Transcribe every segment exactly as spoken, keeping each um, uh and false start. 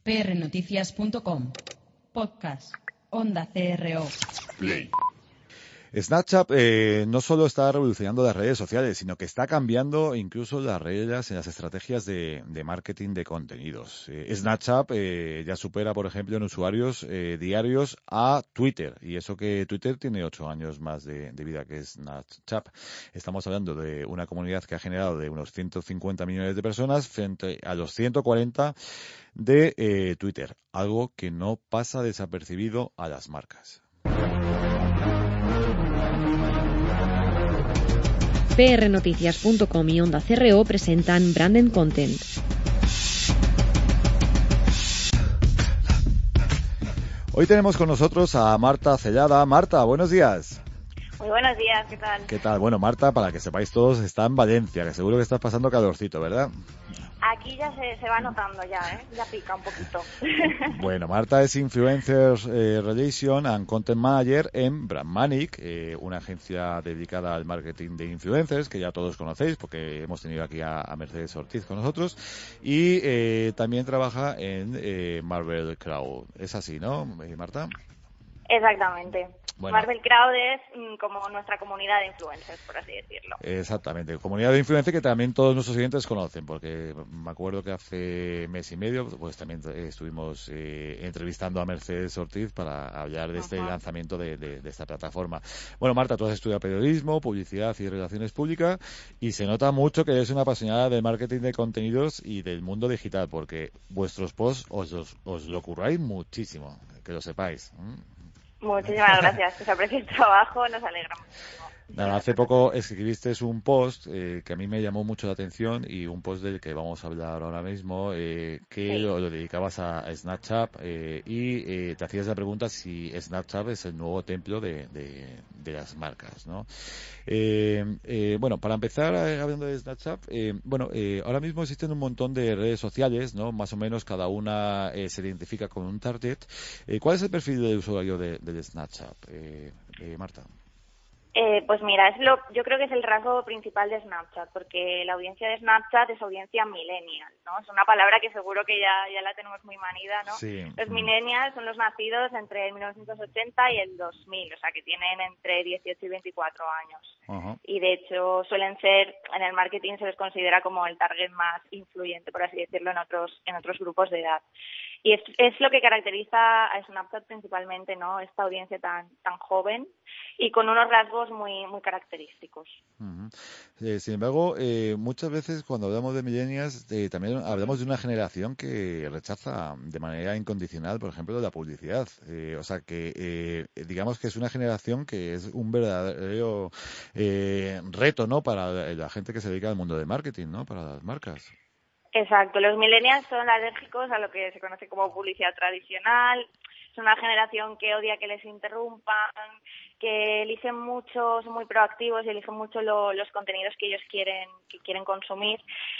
p r noticias punto com. Podcast. Onda C R O. Play. Snapchat eh, no solo está revolucionando las redes sociales, sino que está cambiando incluso las reglas en las estrategias de, de marketing de contenidos. Eh, Snapchat eh, ya supera, por ejemplo, en usuarios eh, diarios a Twitter, y eso que Twitter tiene ocho años más de, de vida que Snapchat. Estamos hablando de una comunidad que ha generado de unos ciento cincuenta millones de personas frente a los ciento cuarenta de eh, Twitter, algo que no pasa desapercibido a las marcas. p r noticias punto com y Onda C R O presentan Branded Content. Hoy tenemos con nosotros a Marta Cellada. Marta, buenos días. Muy buenos días, ¿qué tal? ¿Qué tal? Bueno, Marta, para que sepáis todos, está en Valencia, que seguro que estás pasando calorcito, ¿verdad? Aquí ya se, se va notando ya, ¿eh? Ya pica un poquito. Bueno, Marta es Influencer eh, Relation and Content Manager en Brandmanic, eh, una agencia dedicada al marketing de influencers, que ya todos conocéis, porque hemos tenido aquí a, a Mercedes Ortiz con nosotros, y eh, también trabaja en eh, Marvel Crowd. Es así, ¿no, eh, Marta? Exactamente. Bueno. Marvel Crowd es mm, como nuestra comunidad de influencers, por así decirlo. Exactamente, comunidad de influencers que también todos nuestros oyentes conocen, porque me acuerdo que hace mes y medio pues también estuvimos eh, entrevistando a Mercedes Ortiz para hablar de este uh-huh. lanzamiento de, de, de esta plataforma. Bueno, Marta, tú has estudiado periodismo, publicidad y relaciones públicas, y se nota mucho que eres una apasionada del marketing de contenidos y del mundo digital, porque vuestros posts os, os, os lo curráis muchísimo, que lo sepáis. ¿Mm? Muchísimas gracias, que se aprecie el trabajo, nos alegra muchísimo. Nada, hace poco escribiste un post eh, que a mí me llamó mucho la atención, y un post del que vamos a hablar ahora mismo, eh, que sí. lo, lo dedicabas a, a Snapchat eh, y eh, te hacías la pregunta si Snapchat es el nuevo templo de, de, de las marcas, ¿no? Eh, eh, bueno, para empezar eh, hablando de Snapchat, eh, bueno, eh, ahora mismo existen un montón de redes sociales, ¿no? Más o menos cada una eh, se identifica con un target. Eh, ¿Cuál es el perfil del usuario de, de Snapchat, eh, eh, Marta? Eh, pues mira, es lo, yo creo que es el rasgo principal de Snapchat, porque la audiencia de Snapchat es audiencia millennial, ¿no? Es una palabra que seguro que ya, ya la tenemos muy manida, ¿no? Sí. Los millennials son los nacidos entre el mil novecientos ochenta y el dos mil, o sea, que tienen entre dieciocho y veinticuatro años. Uh-huh. Y de hecho suelen ser, en el marketing se les considera como el target más influyente, por así decirlo, en otros, en otros grupos de edad. Y es, es lo que caracteriza a Snapchat principalmente, ¿no? Esta audiencia tan, tan joven y con unos rasgos muy muy característicos. Uh-huh. Eh, sin embargo, eh, muchas veces cuando hablamos de millennials eh, también hablamos de una generación que rechaza de manera incondicional, por ejemplo, la publicidad. Eh, o sea que eh, digamos que es una generación que es un verdadero eh, reto, ¿no? Para la, la gente que se dedica al mundo del marketing, ¿no? Para las marcas. Exacto, los millennials son alérgicos a lo que se conoce como publicidad tradicional. Es una generación que odia que les interrumpan, que eligen mucho, son muy proactivos y eligen mucho lo, los contenidos que ellos quieren que quieren consumir.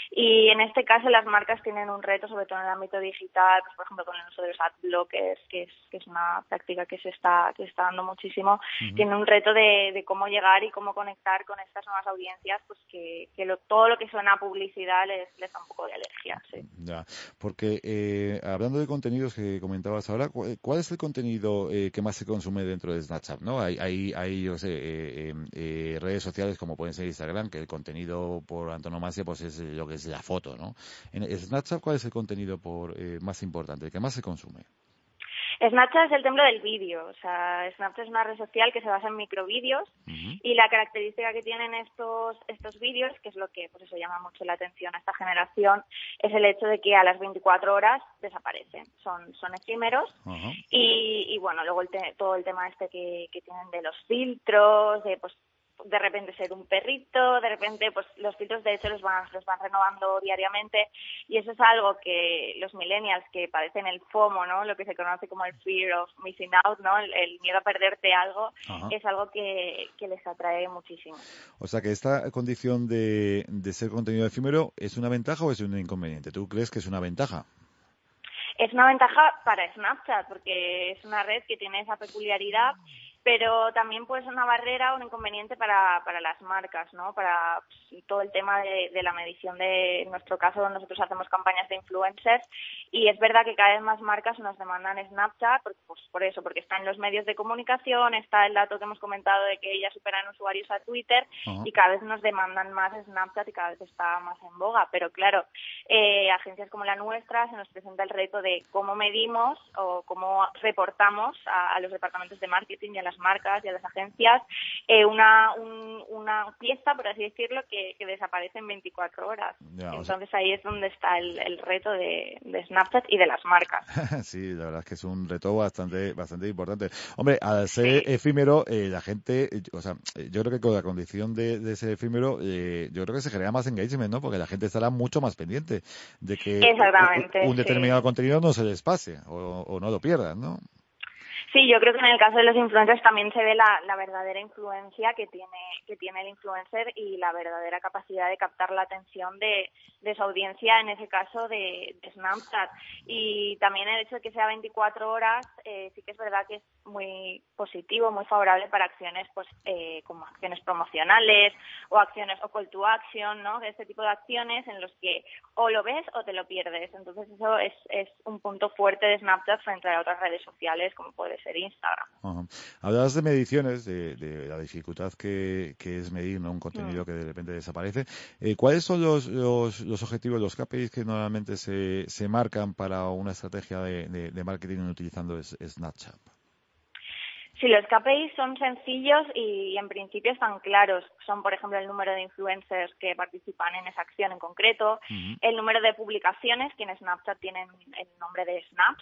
Y en este caso las marcas tienen un reto, sobre todo en el ámbito digital, pues, por ejemplo con el uso de los ad blockers, que es que es una práctica que se está que se está dando muchísimo. Uh-huh. Tienen un reto de, de cómo llegar y cómo conectar con estas nuevas audiencias, pues que, que lo, todo lo que suena a publicidad les, les da un poco de alergia. Sí. Ya, porque eh, hablando de contenidos que comentabas ahora, ¿cuál es el contenido eh, que más se consume dentro de Snapchat? ¿No? Hay, hay, hay yo sé, eh, eh, redes sociales como pueden ser Instagram, que el contenido por antonomasia pues es lo que es la foto, ¿no? En Snapchat, ¿cuál es el contenido por eh, más importante, el que más se consume? Snapchat es el templo del vídeo, o sea, Snapchat es una red social que se basa en microvídeos uh-huh. y la característica que tienen estos estos vídeos, que es lo que pues eso llama mucho la atención a esta generación, es el hecho de que a las veinticuatro horas desaparecen, son son efímeros uh-huh. y, y bueno, luego el te, todo el tema este que, que tienen de los filtros, de pues de repente ser un perrito, de repente pues los filtros de hecho los van los van renovando diariamente, y eso es algo que los millennials que padecen el FOMO, ¿no? Lo que se conoce como el fear of missing out, ¿no? El, el miedo a perderte algo, ajá, es algo que, que les atrae muchísimo. O sea que esta condición de, de ser contenido efímero, ¿es una ventaja o es un inconveniente? ¿Tú crees que es una ventaja? Es una ventaja para Snapchat porque es una red que tiene esa peculiaridad pero también puede ser una barrera o un inconveniente para, para las marcas, ¿no? Para pues, todo el tema de, de la medición de, en nuestro caso, nosotros hacemos campañas de influencers y es verdad que cada vez más marcas nos demandan Snapchat, pues, pues por eso, porque está en los medios de comunicación, está el dato que hemos comentado de que ya superan usuarios a Twitter uh-huh. y cada vez nos demandan más Snapchat y cada vez está más en boga, pero claro, eh, agencias como la nuestra se nos presenta el reto de cómo medimos o cómo reportamos a, a los departamentos de marketing y a las marcas y a las agencias eh, una un, una pieza, por así decirlo, que, que desaparece en veinticuatro horas. Ya, Entonces sea... ahí es donde está el, el reto de, de Snapchat y de las marcas. Sí, la verdad es que es un reto bastante bastante importante. Hombre, al ser sí. efímero, eh, la gente, o sea, yo creo que con la condición de, de ser efímero, eh, yo creo que se genera más engagement, ¿no? Porque la gente estará mucho más pendiente de que Exactamente, un, un determinado sí. contenido no se les pase o, o no lo pierdan, ¿no? Sí, yo creo que en el caso de los influencers también se ve la, la verdadera influencia que tiene que tiene el influencer y la verdadera capacidad de captar la atención de, de su audiencia, en ese caso de, de Snapchat. Y también el hecho de que sea veinticuatro horas, eh, sí que es verdad que es muy positivo, muy favorable para acciones pues eh, como acciones promocionales o acciones o call to action, ¿no? Este tipo de acciones en los que o lo ves o te lo pierdes. Entonces eso es, es un punto fuerte de Snapchat frente a otras redes sociales como puede ser Instagram. Uh-huh. Hablabas de mediciones, de, de la dificultad que, que es medir, ¿no? Un contenido mm. que de repente desaparece. Eh, ¿Cuáles son los, los, los objetivos, los K P Is que normalmente se, se marcan para una estrategia de, de, de marketing utilizando Snapchat? Sí, los K P Is son sencillos y en principio están claros. Son, por ejemplo, el número de influencers que participan en esa acción en concreto, uh-huh. el número de publicaciones, que en Snapchat tienen el nombre de Snaps,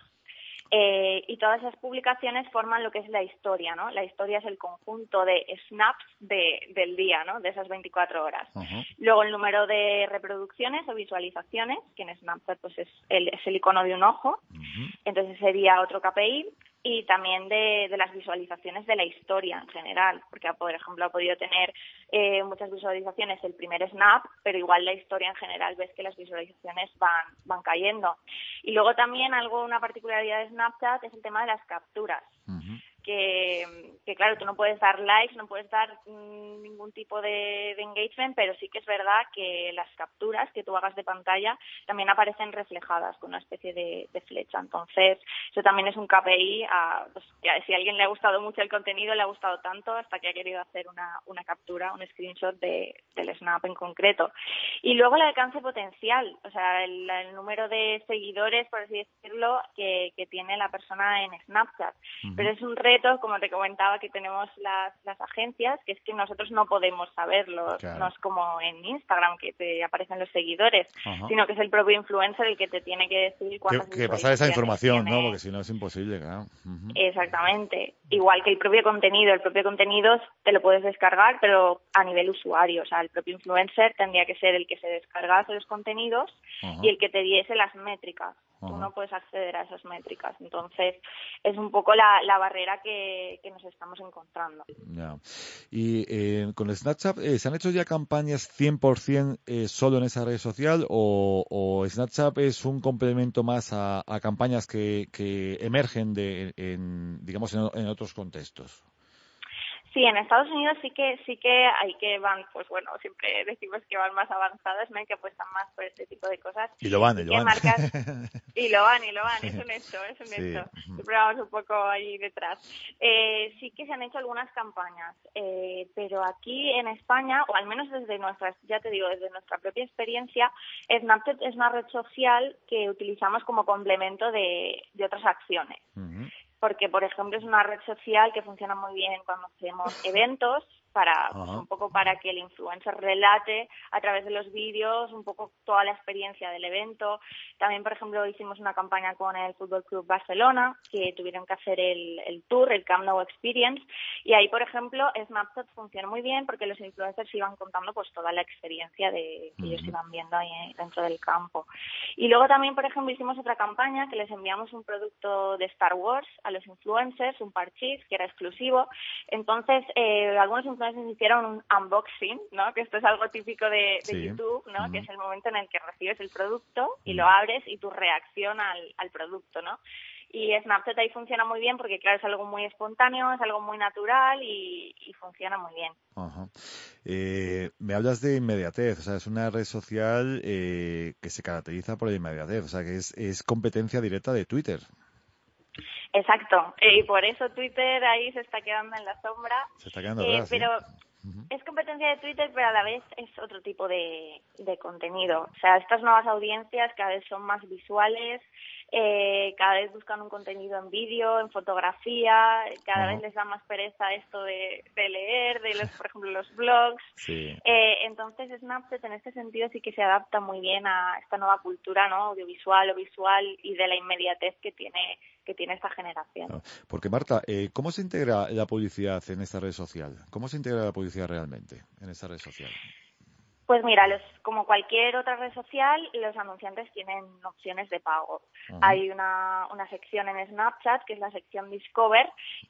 Eh, y todas esas publicaciones forman lo que es la historia, ¿no? La historia es el conjunto de snaps de, del día, ¿no? De esas veinticuatro horas. Uh-huh. Luego el número de reproducciones o visualizaciones, que en Snapchat pues es el, es el icono de un ojo, uh-huh. entonces sería otro K P I. Y también de, de las visualizaciones de la historia en general, porque por ejemplo ha podido tener eh, muchas visualizaciones el primer snap, pero igual la historia en general ves que las visualizaciones van van cayendo. Y luego también algo, una particularidad de Snapchat es el tema de las capturas. Uh-huh. Que, que claro, tú no puedes dar likes, no puedes dar mmm, ningún tipo de, de engagement, pero sí que es verdad que las capturas que tú hagas de pantalla también aparecen reflejadas con una especie de, de flecha. Entonces, eso también es un K P I a, pues, a, si a alguien le ha gustado mucho el contenido, le ha gustado tanto hasta que ha querido hacer una, una captura, un screenshot de, del snap en concreto. Y luego el alcance potencial, o sea, el, el número de seguidores, por así decirlo, que, que tiene la persona en Snapchat. Uh-huh. Pero es un reto, como te comentaba, que tenemos las, las agencias, que es que nosotros no podemos saberlo, claro. No es como en Instagram que te aparecen los seguidores, uh-huh. sino que es el propio influencer el que te tiene que decir cuántas que, que pasar esa información, tiene. ¿no? Porque si no es imposible, claro. Uh-huh. Exactamente. Igual que el propio contenido, el propio contenido te lo puedes descargar, pero a nivel usuario, o sea, el propio influencer tendría que ser el que se descargase los contenidos uh-huh. y el que te diese las métricas. Uh-huh. Tú no puedes acceder a esas métricas. Entonces, es un poco la, la barrera que, que nos estamos encontrando. Yeah. Y eh, con Snapchat, eh, ¿se han hecho ya campañas cien por ciento eh, solo en esa red social o, o Snapchat es un complemento más a, a campañas que, que emergen de, en, digamos, en, en otros contextos? Sí, en Estados Unidos sí que sí que hay que van, pues bueno, siempre decimos que van más avanzadas, ¿no? Y que apuestan más por este tipo de cosas. Y lo van, y, y lo van. Marcas, y lo van, y lo van, es un hecho, es un sí. hecho. Siempre vamos un poco ahí detrás. Eh, sí que se han hecho algunas campañas, eh, pero aquí en España, o al menos desde nuestras, ya te digo, desde nuestra propia experiencia, Snapchat es una red social que utilizamos como complemento de, de otras acciones. Uh-huh. Porque, por ejemplo, es una red social que funciona muy bien cuando hacemos eventos, para pues, un poco para que el influencer relate a través de los vídeos un poco toda la experiencia del evento. También, por ejemplo, hicimos una campaña con el Fútbol Club Barcelona, que tuvieron que hacer el, el tour, el Camp Nou Experience, y ahí, por ejemplo, Snapchat funciona muy bien porque los influencers iban contando pues toda la experiencia de que uh-huh. ellos iban viendo ahí dentro del campo. Y luego también, por ejemplo, hicimos otra campaña que les enviamos un producto de Star Wars a los influencers, un parchís que era exclusivo. Entonces, eh, algunos influencers hicieron un unboxing, ¿no? Que esto es algo típico de, de sí. YouTube, ¿no? Uh-huh. Que es el momento en el que recibes el producto y uh-huh. lo abres y tu reacción al, al producto, ¿no? Y Snapchat ahí funciona muy bien porque, claro, es algo muy espontáneo, es algo muy natural y, y funciona muy bien. Ajá. Eh, me hablas de inmediatez, o sea, es una red social eh, que se caracteriza por la inmediatez, o sea, que es, es competencia directa de Twitter. Exacto, y por eso Twitter ahí se está quedando en la sombra. Se está quedando eh, atrás, pero ¿sí? Uh-huh. Es competencia de Twitter, pero a la vez es otro tipo de, de contenido. O sea, estas nuevas audiencias cada vez son más visuales, eh, cada vez buscan un contenido en vídeo, en fotografía, cada uh-huh. vez les da más pereza esto de, de leer, de los, por ejemplo, los blogs. Sí. Eh, entonces Snapchat en este sentido sí que se adapta muy bien a esta nueva cultura, ¿no? Audiovisual o visual y de la inmediatez que tiene que tiene esta generación. Porque Marta, eh, ¿cómo se integra la publicidad en esta red social? ¿Cómo se integra la publicidad realmente en esta red social? Pues mira, los, como cualquier otra red social, los anunciantes tienen opciones de pago. Uh-huh. Hay una, una sección en Snapchat, que es la sección Discover,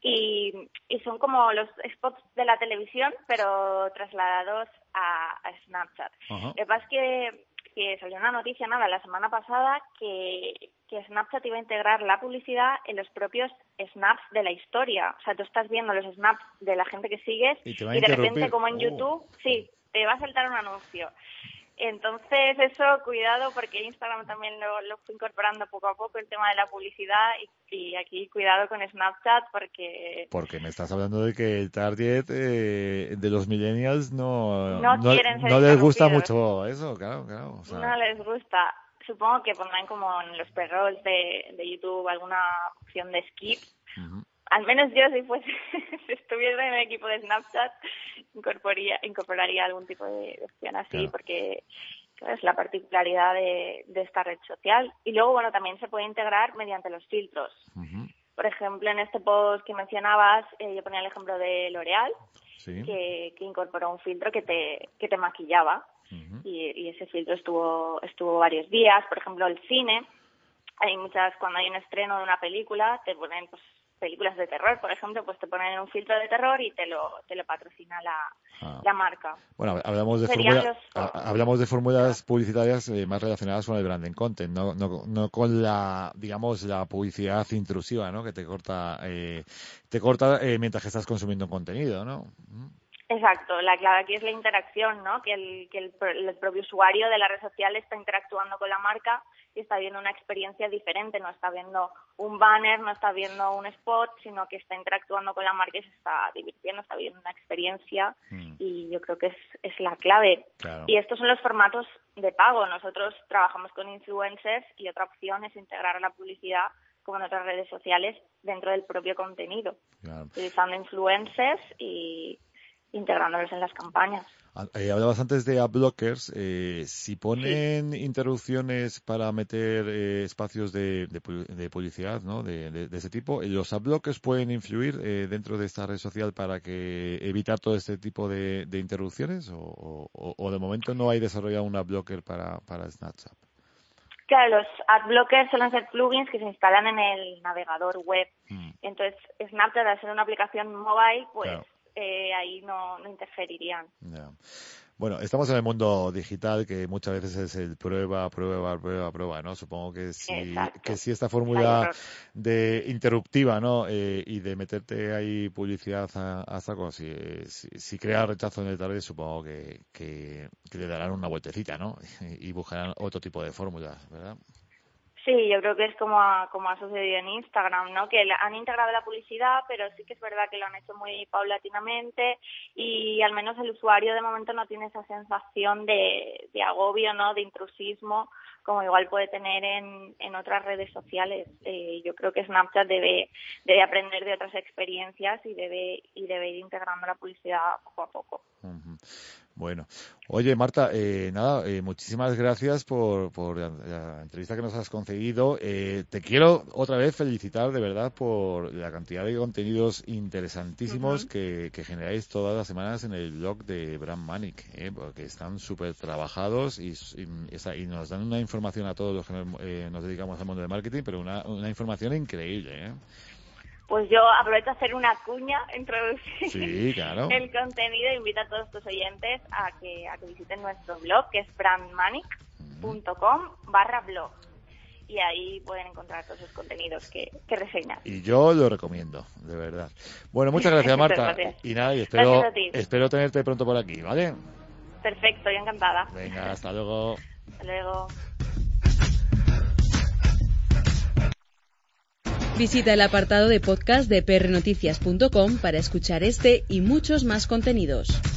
y, y son como los spots de la televisión, pero trasladados a, a Snapchat. Uh-huh. Lo que pasa es que, que salió una noticia, nada, la semana pasada, que, que Snapchat iba a integrar la publicidad en los propios snaps de la historia. O sea, tú estás viendo los snaps de la gente que sigues y, y de repente, como en oh. YouTube, sí, te va a saltar un anuncio. Entonces, eso, cuidado, porque Instagram también lo, lo fue incorporando poco a poco el tema de la publicidad y, y aquí cuidado con Snapchat porque... Porque me estás hablando de que el target eh, de los millennials no, no, no, quieren ser no les gusta mucho eso, claro, claro. O sea... No les gusta. Supongo que pondrán como en los pre-rolls de, de YouTube alguna opción de skip. Uh-huh. Al menos yo, si fuese, si estuviera en el equipo de Snapchat, incorporaría, incorporaría algún tipo de opción así, claro. porque claro, es la particularidad de, de esta red social. Y luego, bueno, también se puede integrar mediante los filtros. Uh-huh. Por ejemplo, en este post que mencionabas, eh, yo ponía el ejemplo de L'Oréal, sí. que, que incorporó un filtro que te, que te maquillaba. Uh-huh. y, y ese filtro estuvo, estuvo varios días. Por ejemplo, el cine, hay muchas, cuando hay un estreno de una película, te ponen, pues, películas de terror, por ejemplo, pues te ponen un filtro de terror y te lo te lo patrocina la, ah. la marca. Bueno, hablamos de, formula, los... hablamos de fórmulas publicitarias eh, más relacionadas con el branding content, no, no, no con la, digamos, la publicidad intrusiva, ¿no? Que te corta, eh, te corta eh, mientras que estás consumiendo contenido, ¿no? Exacto, la clave aquí es la interacción, ¿no? Que el que el, el propio usuario de la red social está interactuando con la marca y está viendo una experiencia diferente, no está viendo un banner, no está viendo un spot, sino que está interactuando con la marca y se está divirtiendo, está viendo una experiencia mm. y yo creo que es, es la clave. Claro. Y estos son los formatos de pago. Nosotros trabajamos con influencers y otra opción es integrar la publicidad como en otras redes sociales dentro del propio contenido, claro. utilizando influencers y integrándolos en las campañas. Eh, hablabas antes de adblockers. Eh, si ponen sí. interrupciones para meter eh, espacios de, de, de publicidad, ¿no? De, de, de ese tipo, ¿los adblockers pueden influir eh, dentro de esta red social para que evitar todo este tipo de, de interrupciones? O, o, ¿O de momento no hay desarrollado un adblocker para, para Snapchat? Claro, los adblockers suelen ser plugins que se instalan en el navegador web. Mm. Entonces, Snapchat, al ser una aplicación mobile, pues... Claro. Eh, ahí no, no interferirían. Yeah. Bueno, estamos en el mundo digital que muchas veces es el prueba, prueba, prueba, prueba, ¿no? Supongo que si, que si esta fórmula de interruptiva, ¿no? Eh, y de meterte ahí publicidad a, a saco, si, si, si crea rechazo en el target, supongo que, que, que le darán una vueltecita, ¿no? Y, y buscarán otro tipo de fórmulas, ¿verdad? Sí, yo creo que es como ha, como ha sucedido en Instagram, ¿no? Que han integrado la publicidad, pero sí que es verdad que lo han hecho muy paulatinamente y al menos el usuario de momento no tiene esa sensación de, de agobio, ¿no? De intrusismo, como igual puede tener en, en otras redes sociales. Eh, yo creo que Snapchat debe, debe aprender de otras experiencias y debe, y debe ir integrando la publicidad poco a poco. Uh-huh. Bueno, oye Marta, eh, nada, eh, muchísimas gracias por, por la, la entrevista que nos has concedido. Eh, te quiero otra vez felicitar de verdad por la cantidad de contenidos interesantísimos uh-huh. que, que generáis todas las semanas en el blog de Brand Manic, eh, porque están súper trabajados y, y, y nos dan una información a todos los que nos, eh, nos dedicamos al mundo del marketing, pero una, una información increíble, ¿eh? Pues yo aprovecho a hacer una cuña, introducir sí, claro. el contenido e invito a todos tus oyentes a que, a que visiten nuestro blog, que es brandmanic punto com barra blog. y ahí pueden encontrar todos los contenidos que, que reseñas. Y yo lo recomiendo, de verdad. Bueno, muchas gracias, Marta. Gracias. Y nada, y espero, Gracias a ti. espero tenerte pronto por aquí, ¿vale? Perfecto, yo encantada. Venga, hasta luego. Hasta luego. Visita el apartado de podcast de p r noticias punto com para escuchar este y muchos más contenidos.